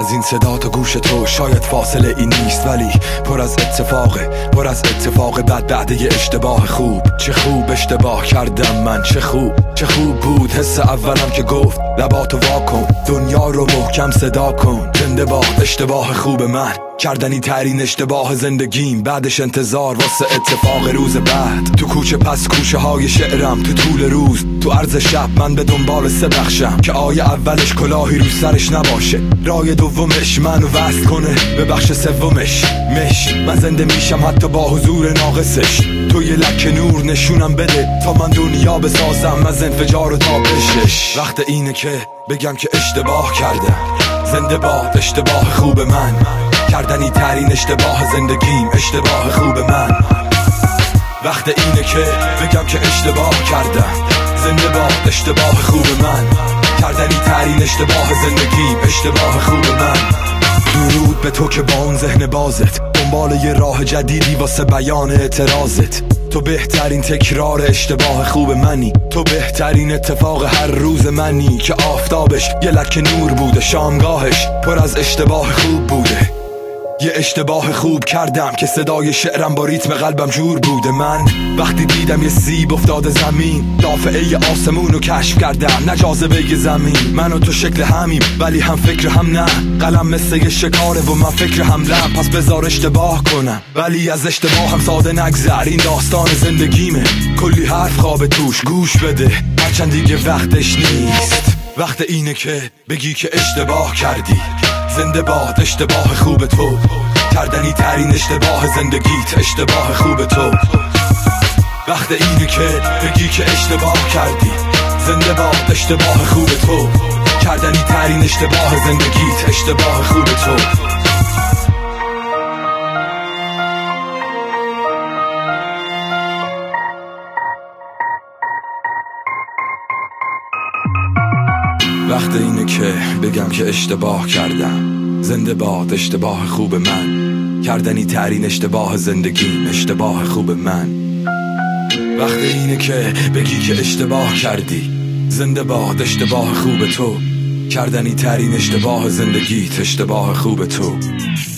از این صدا تا گوش تو شاید فاصله این نیست، ولی پر از اتفاق بعد یه اشتباه خوب. چه خوب اشتباه کردم من، چه خوب بود حس اولم که گفت لباتو واکن، دنیا رو محکم صدا کن. زنده باد اشتباه خوب من، کردنی ترین اشتباه زندگیم. بعدش انتظار واسه اتفاق روز بعد. تو کوچه پس کوچه های شعرم، تو طول روز تو عرض شب من به دنبال سه بخشم که آیه اولش کلاهی رو سرش نباشه، رای دومش منو وصل کنه به بخش سومش. من زنده میشم حتی با حضور ناقصش. تو یه لکه نور نشونم بده تا من دنیا بسازم از انفجار و تابشش. وقت اینه که بگم که اشتباه کردم. زنده باد اشتباه خوب من، کردنی ترین اشتباه زندگیم. اشتباه خوب من. وقت اینه که بگم که اشتباه کردم. زنده باد اشتباه خوب من، کردنی ترین اشتباه زندگیم. اشتباه خوب من. درود به تو که با اون ذهن بازت دنبال یه راه جدیدی واسه بیان اعتراضت. تو بهترین تکرار اشتباه خوب منی، تو بهترین اتفاق هر روز منی که آفتابش یه لکه نور بوده، شامگاهش پر از اشتباه خوب بوده. یه اشتباه خوب کردم که صدای شعرم با ریتم قلبم جور بوده. من وقتی دیدم یه سیب افتاده زمین، دافعه آسمون رو کشف کردم، نه جاذبه زمین. من و تو شکل همیم ولی هم فکر هم نه. قلم مثل یه شکاره و من فکر حملم، پس بذار اشتباه کنم ولی از اشتباه هم ساده نگذر. این داستان زندگیمه، کلی حرف خواب توش، گوش بده هرچند دیگه وقتش نیست. وقت اینه که بگی که اشتباه کردی. زنده باد اشتباه خوب تو، کردنی ترین اشتباه زندگیت. اشتباه خوب تو. وقت اینه که بگی که اشتباه کردی. زنده باد اشتباه خوب تو، کردنی ترین اشتباه زندگیت. اشتباه خوب تو. وقت اینه که بگم که اشتباه کردم. زنده باد اشتباه خوب من، کردنی ترین اشتباه زندگیم. اشتباه خوب من. وقت اینه که بگی که اشتباه کردی. زنده باد اشتباه خوب تو، کردنی ترین اشتباه زندگیت. اشتباه خوب تو.